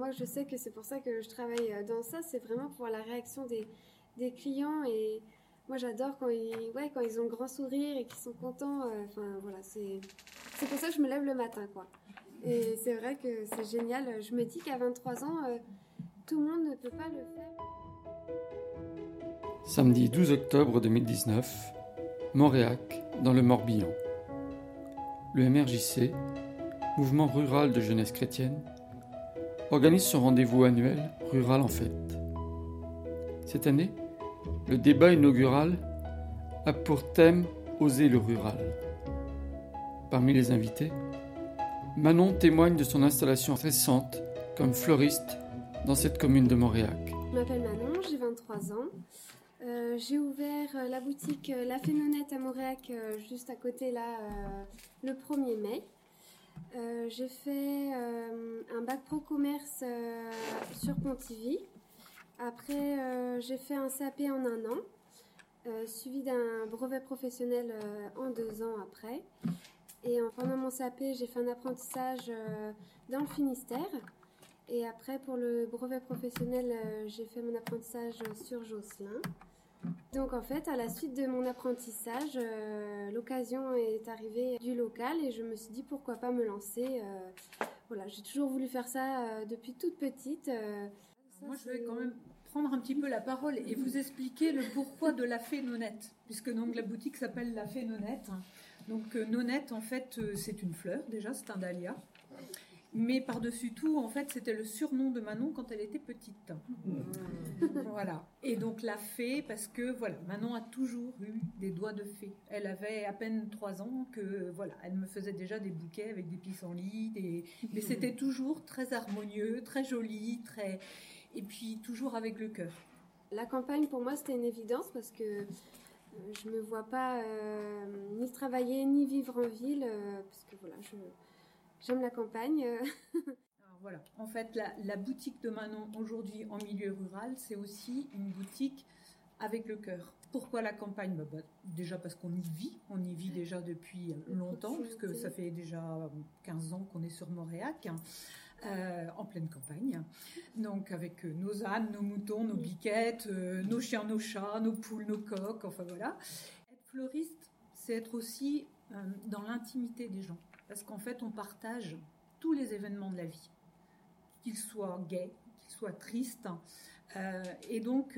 moi je sais que c'est pour ça que je travaille dans ça, c'est vraiment pour la réaction des clients. Et moi j'adore quand ils ont le grand sourire et qu'ils sont contents. Voilà, c'est pour ça que je me lève le matin, quoi. Et c'est vrai que c'est génial. Je me dis qu'à 23 ans, tout le monde ne peut pas le faire. Samedi 12 octobre 2019, Moréac, dans le Morbihan. Le MRJC, Mouvement rural de jeunesse chrétienne, organise son rendez-vous annuel Rural en fête. Cette année, le débat inaugural a pour thème Oser le rural. Parmi les invités, Manon témoigne de son installation récente comme fleuriste dans cette commune de Moréac. Je m'appelle Manon, j'ai 23 ans. J'ai ouvert la boutique La Fénonette à Moréac, juste à côté là, le 1er mai. J'ai fait un bac pro commerce sur Pontivy. Après, j'ai fait un CAP en 1 an, suivi d'un brevet professionnel en 2 ans après. Et pendant mon CAP, j'ai fait un apprentissage dans le Finistère. Et après, pour le brevet professionnel, j'ai fait mon apprentissage sur Josselin. Donc en fait, à la suite de mon apprentissage, l'occasion est arrivée du local et je me suis dit pourquoi pas me lancer. Voilà, j'ai toujours voulu faire ça depuis toute petite. Moi, je vais quand même prendre un petit peu la parole et vous expliquer le pourquoi de la fée Nonette, puisque donc la boutique s'appelle la fée Nonette. Donc Nonette, en fait, c'est une fleur déjà, c'est un dahlia. Mais par-dessus tout, en fait, c'était le surnom de Manon quand elle était petite. Voilà. Et donc la fée, parce que voilà, Manon a toujours eu des doigts de fée. Elle avait à peine 3 ans que voilà, elle me faisait déjà des bouquets avec des pissenlits, mais c'était toujours très harmonieux, très joli, et puis toujours avec le cœur. La campagne pour moi c'était une évidence parce que je me vois pas ni travailler ni vivre en ville parce que voilà, j'aime la campagne. Alors voilà, en fait, la boutique de Manon aujourd'hui en milieu rural, c'est aussi une boutique avec le cœur. Pourquoi la campagne ? Déjà parce qu'on y vit déjà depuis longtemps, puisque ça fait déjà 15 ans qu'on est sur Moréac, en pleine campagne. Donc avec nos ânes, nos moutons, nos biquettes, nos chiens, nos chats, nos poules, nos coqs, enfin voilà. Être fleuriste, c'est être aussi dans l'intimité des gens. Parce qu'en fait, on partage tous les événements de la vie, qu'ils soient gais, qu'ils soient tristes. Et donc,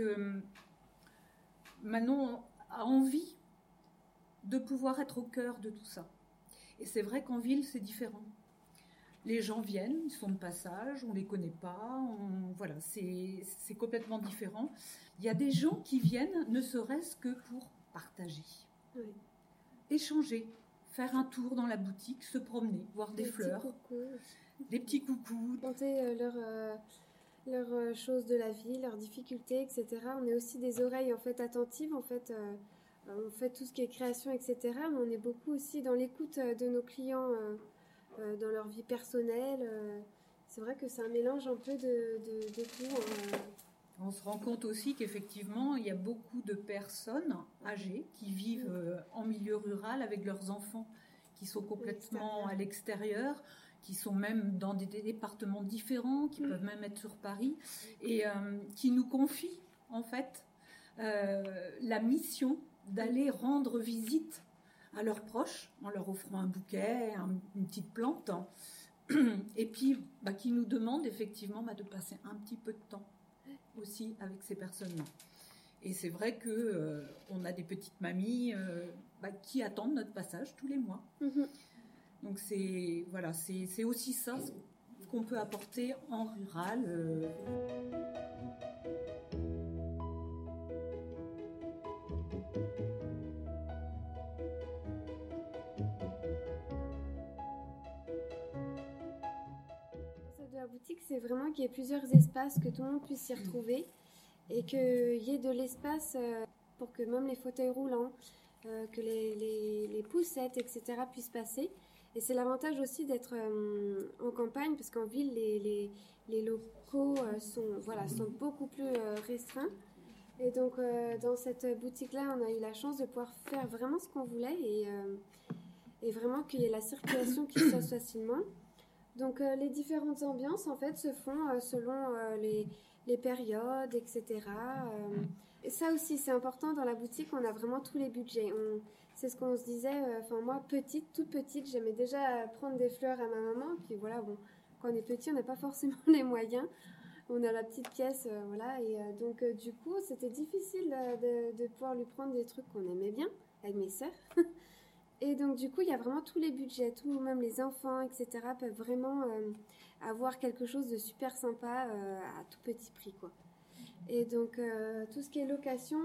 Manon a envie de pouvoir être au cœur de tout ça. Et c'est vrai qu'en ville, c'est différent. Les gens viennent, ils sont de passage, on ne les connaît pas, voilà, c'est complètement différent. Il y a des gens qui viennent ne serait-ce que pour partager, échanger, faire un tour dans la boutique, se promener, voir des fleurs, des petits coucous. Compter leurs choses de la vie, leurs difficultés, etc. On est aussi des oreilles en fait attentives. En fait, on fait tout ce qui est création, etc. Mais on est beaucoup aussi dans l'écoute de nos clients, dans leur vie personnelle. C'est vrai que c'est un mélange un peu de tout. On se rend compte aussi qu'effectivement, il y a beaucoup de personnes âgées qui vivent en milieu rural avec leurs enfants qui sont complètement à l'extérieur, qui sont même dans des départements différents, qui peuvent même être sur Paris, et qui nous confient en fait la mission d'aller rendre visite à leurs proches en leur offrant un bouquet, une petite plante, et puis qui nous demandent effectivement de passer un petit peu de temps aussi avec ces personnes-là. Et c'est vrai que on a des petites mamies qui attendent notre passage tous les mois. Donc c'est aussi ça qu'on peut apporter en rural. La boutique, c'est vraiment qu'il y ait plusieurs espaces, que tout le monde puisse s'y retrouver et qu'il y ait de l'espace pour que même les fauteuils roulants, que les poussettes, etc. puissent passer. Et c'est l'avantage aussi d'être en campagne, parce qu'en ville, les locaux sont beaucoup plus restreints. Et donc, dans cette boutique-là, on a eu la chance de pouvoir faire vraiment ce qu'on voulait et vraiment qu'il y ait la circulation qui se fasse facilement. Donc les différentes ambiances en fait se font selon les périodes, etc. Et ça aussi c'est important dans la boutique, on a vraiment tous les budgets. C'est ce qu'on se disait, moi toute petite, j'aimais déjà prendre des fleurs à ma maman. Puis voilà, bon, quand on est petit, on n'a pas forcément les moyens. On a la petite pièce, voilà. Et donc du coup, c'était difficile de pouvoir lui prendre des trucs qu'on aimait bien avec mes sœurs. Et donc du coup, il y a vraiment tous les budgets, même les enfants, etc. peuvent vraiment avoir quelque chose de super sympa à tout petit prix, quoi. Et donc tout ce qui est location,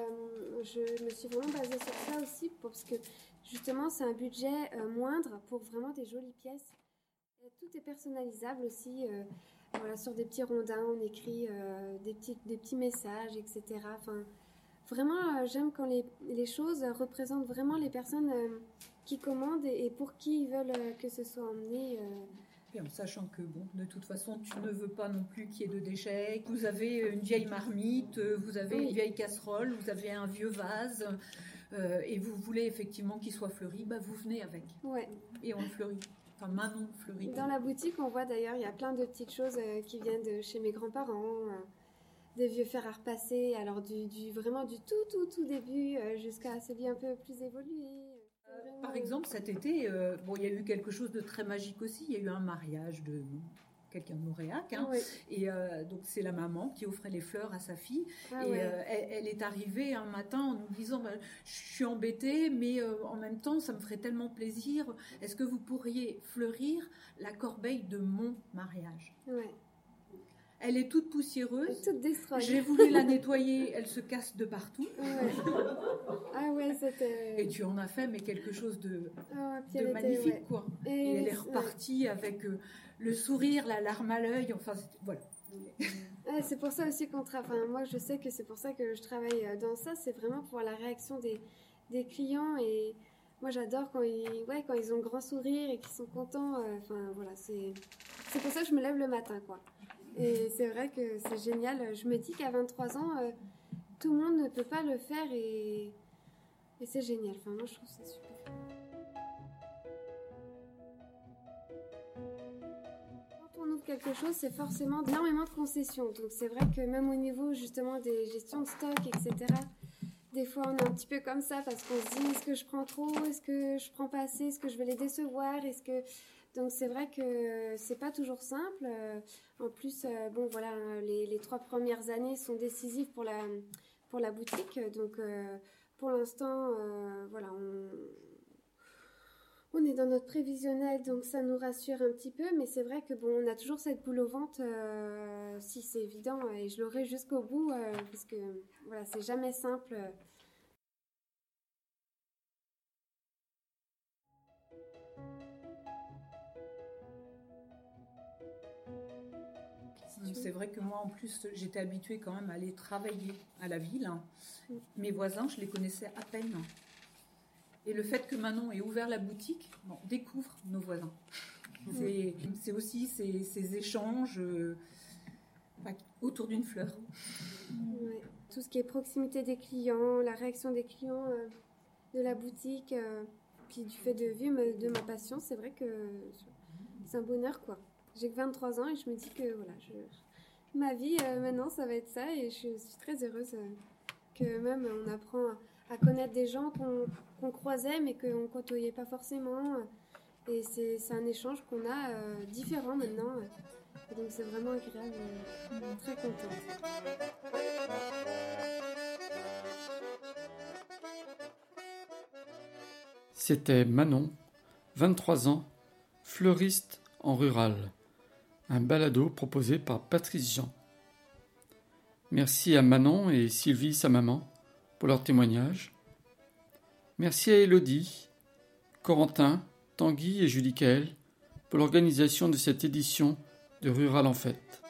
je me suis vraiment basée sur ça aussi, parce que justement, c'est un budget moindre pour vraiment des jolies pièces. Et tout est personnalisable aussi. Voilà, sur des petits rondins, on écrit des petits messages, etc. Enfin, vraiment, j'aime quand les choses représentent vraiment les personnes qui commandent et pour qui ils veulent que ce soit emmené. Et en sachant que, bon, de toute façon, tu ne veux pas non plus qu'il y ait de déchets. Vous avez une vieille marmite, vous avez une vieille casserole, vous avez un vieux vase, et vous voulez effectivement qu'il soit fleuri, vous venez avec. Ouais. Et on le fleurit. Enfin, Manon fleurit. Dans la boutique, on voit d'ailleurs, il y a plein de petites choses qui viennent de chez mes grands-parents, des vieux fers à repasser, alors vraiment du tout début jusqu'à celui un peu plus évolué. Par exemple, cet été, il y a eu quelque chose de très magique aussi. Il y a eu un mariage de quelqu'un de Montréal, Oui. Et donc c'est la maman qui offrait les fleurs à sa fille. Ouais. Elle est arrivée un matin en nous disant je suis embêtée, mais en même temps ça me ferait tellement plaisir. Est-ce que vous pourriez fleurir la corbeille de mon mariage? Ouais. Elle est toute poussiéreuse. Toute destroyée. J'ai voulu la nettoyer, elle se casse de partout. Ouais. Ah ouais, c'était... Et tu en as fait mais quelque chose de magnifique, quoi. Et elle est repartie avec le sourire, la larme à l'œil, enfin, voilà. C'est pour ça aussi qu'on travaille. Enfin, moi, je sais que c'est pour ça que je travaille dans ça. C'est vraiment pour la réaction des clients. Et moi, j'adore quand ils ont le grand sourire et qu'ils sont contents. Voilà, c'est pour ça que je me lève le matin, quoi. Et c'est vrai que c'est génial. Je me dis qu'à 23 ans, tout le monde ne peut pas le faire et c'est génial. Enfin, moi, je trouve ça super. Quand on ouvre quelque chose, c'est forcément énormément de concessions. Donc, c'est vrai que même au niveau, justement, des gestions de stock, etc., des fois, on est un petit peu comme ça parce qu'on se dit, est-ce que je prends trop? Est-ce que je prends pas assez? Est-ce que je vais les décevoir? Donc c'est vrai que c'est pas toujours simple. En plus, les 3 premières années sont décisives pour la boutique. Donc pour l'instant, on est dans notre prévisionnel, donc ça nous rassure un petit peu. Mais c'est vrai que on a toujours cette boule au ventre, si c'est évident, et je l'aurai jusqu'au bout, parce que voilà, c'est jamais simple. C'est vrai que moi, en plus, j'étais habituée quand même à aller travailler à la ville. Mes voisins, je les connaissais à peine. Et le fait que Manon ait ouvert la boutique, on découvre nos voisins. C'est aussi ces échanges autour d'une fleur. Ouais. Tout ce qui est proximité des clients, la réaction des clients de la boutique, puis du fait de ma passion, c'est vrai que c'est un bonheur, quoi. J'ai que 23 ans et je me dis que voilà, ma vie maintenant ça va être ça, et je suis très heureuse que même on apprend à connaître des gens qu'on croisait mais qu'on ne côtoyait pas forcément, et c'est un échange qu'on a différent maintenant, et donc c'est vraiment agréable, très contente. C'était Manon, 23 ans, fleuriste en rural. Un balado proposé par Patrice Jean. Merci à Manon et Sylvie, sa maman, pour leur témoignage. Merci à Élodie, Corentin, Tanguy et Julie Kael pour l'organisation de cette édition de Rural en Fête.